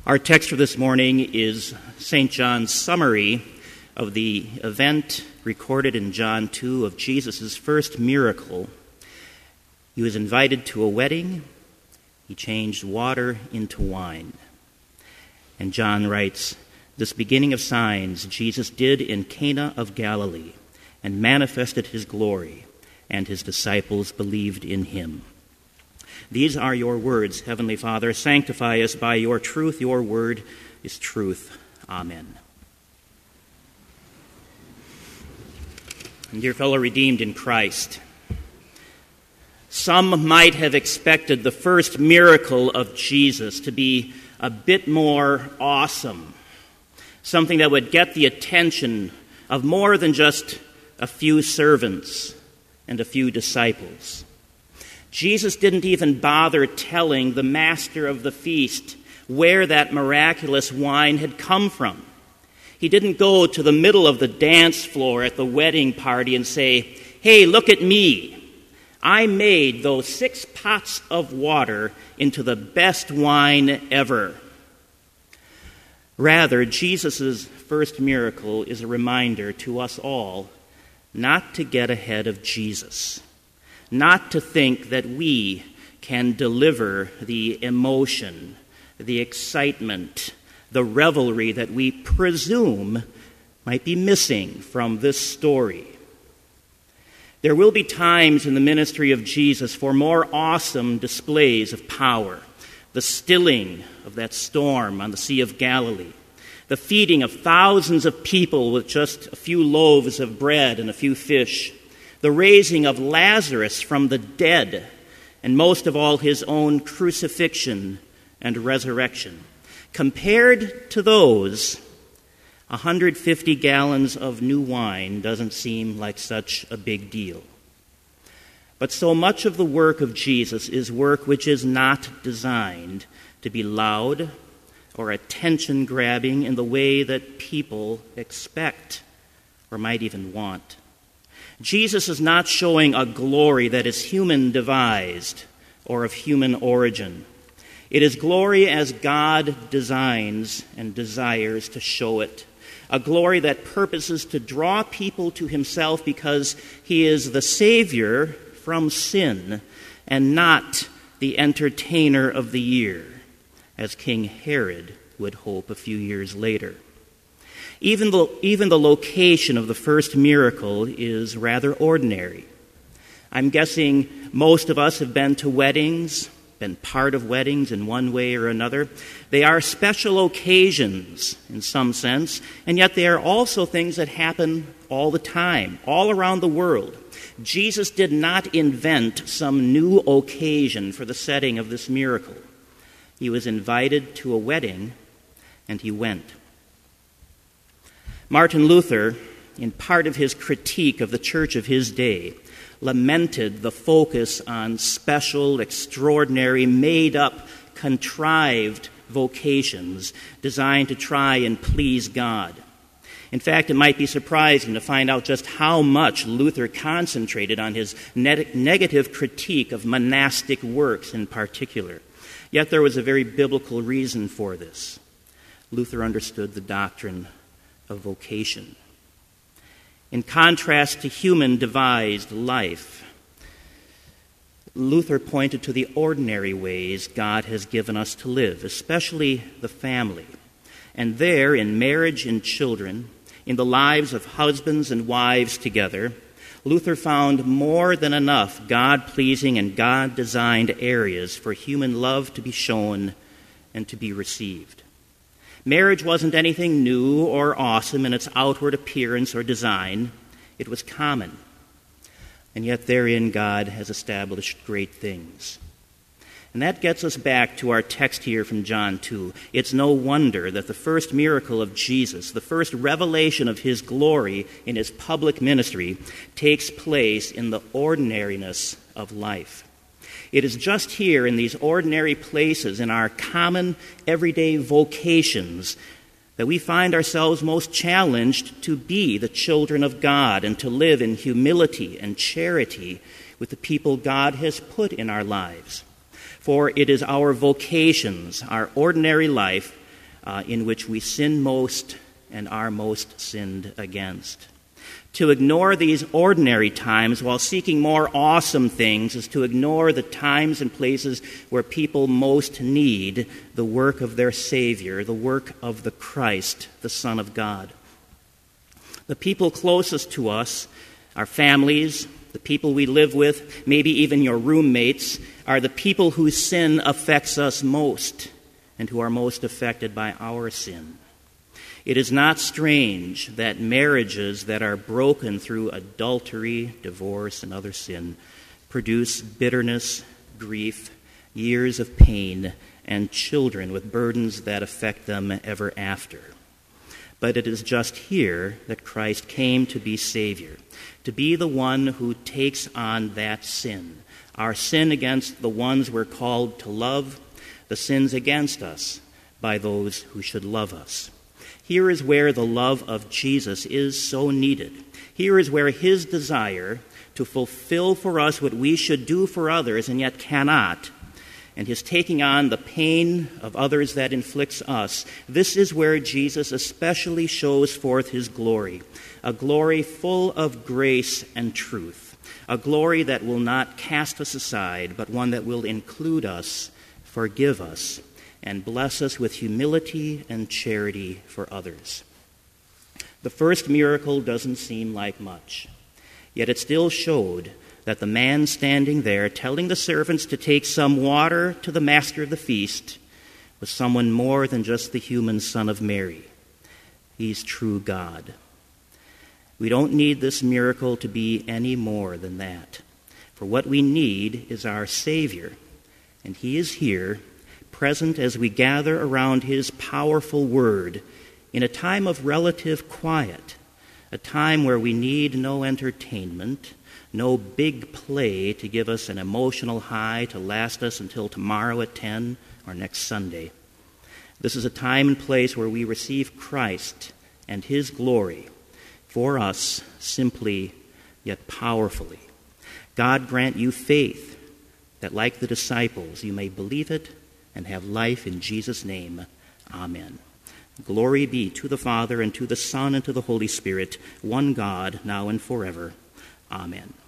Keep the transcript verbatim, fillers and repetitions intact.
Our text for this morning is Saint John's summary of the event recorded in John two of Jesus' first miracle. He was invited to a wedding. He changed water into wine. And John writes, "This beginning of signs Jesus did in Cana of Galilee and manifested his glory, and his disciples believed in him." These are your words, Heavenly Father. Sanctify us by your truth. Your word is truth. Amen. And dear fellow redeemed in Christ, some might have expected the first miracle of Jesus to be a bit more awesome, something that would get the attention of more than just a few servants and a few disciples. Jesus didn't even bother telling the master of the feast where that miraculous wine had come from. He didn't go to the middle of the dance floor at the wedding party and say, "Hey, look at me. I made those six pots of water into the best wine ever." Rather, Jesus' first miracle is a reminder to us all not to get ahead of Jesus, not to think that we can deliver the emotion, the excitement, the revelry that we presume might be missing from this story. There will be times in the ministry of Jesus for more awesome displays of power: the stilling of that storm on the Sea of Galilee, the feeding of thousands of people with just a few loaves of bread and a few fish, the raising of Lazarus from the dead, and most of all, his own crucifixion and resurrection. Compared to those, one hundred fifty gallons of new wine doesn't seem like such a big deal. But so much of the work of Jesus is work which is not designed to be loud or attention-grabbing in the way that people expect or might even want. Jesus is not showing a glory that is human-devised or of human origin. It is glory as God designs and desires to show it, a glory that purposes to draw people to himself because he is the Savior from sin and not the entertainer of the year, as King Herod would hope a few years later. Even the, even the location of the first miracle is rather ordinary. I'm guessing most of us have been to weddings, been part of weddings in one way or another. They are special occasions in some sense, and yet they are also things that happen all the time, all around the world. Jesus did not invent some new occasion for the setting of this miracle. He was invited to a wedding, and he went. Martin Luther, in part of his critique of the church of his day, lamented the focus on special, extraordinary, made-up, contrived vocations designed to try and please God. In fact, it might be surprising to find out just how much Luther concentrated on his ne- negative critique of monastic works in particular. Yet there was a very biblical reason for this. Luther understood the doctrine of vocation. In contrast to human-devised life, Luther pointed to the ordinary ways God has given us to live, especially the family. And there, in marriage and children, in the lives of husbands and wives together, Luther found more than enough God-pleasing and God-designed areas for human love to be shown and to be received. Marriage wasn't anything new or awesome in its outward appearance or design. It was common. And yet therein God has established great things. And that gets us back to our text here from John two. It's no wonder that the first miracle of Jesus, the first revelation of his glory in his public ministry, takes place in the ordinariness of life. It is just here in these ordinary places, in our common everyday vocations, that we find ourselves most challenged to be the children of God and to live in humility and charity with the people God has put in our lives. For it is our vocations, our ordinary life, uh, in which we sin most and are most sinned against. To ignore these ordinary times while seeking more awesome things is to ignore the times and places where people most need the work of their Savior, the work of the Christ, the Son of God. The people closest to us, our families, the people we live with, maybe even your roommates, are the people whose sin affects us most and who are most affected by our sin. It is not strange that marriages that are broken through adultery, divorce, and other sin produce bitterness, grief, years of pain, and children with burdens that affect them ever after. But it is just here that Christ came to be Savior, to be the one who takes on that sin, our sin against the ones we're called to love, the sins against us by those who should love us. Here is where the love of Jesus is so needed. Here is where his desire to fulfill for us what we should do for others and yet cannot, and his taking on the pain of others that inflicts us, this is where Jesus especially shows forth his glory, a glory full of grace and truth, a glory that will not cast us aside, but one that will include us, forgive us, and bless us with humility and charity for others. The first miracle doesn't seem like much, yet it still showed that the man standing there telling the servants to take some water to the master of the feast was someone more than just the human son of Mary. He's true God. We don't need this miracle to be any more than that. For what we need is our Savior, and he is here, present as we gather around his powerful word in a time of relative quiet, a time where we need no entertainment, no big play to give us an emotional high to last us until tomorrow at ten or next Sunday. This is a time and place where we receive Christ and his glory for us simply yet powerfully. God grant you faith that, like the disciples, you may believe it and have life in Jesus' name. Amen. Glory be to the Father, and to the Son, and to the Holy Spirit, one God, now and forever. Amen.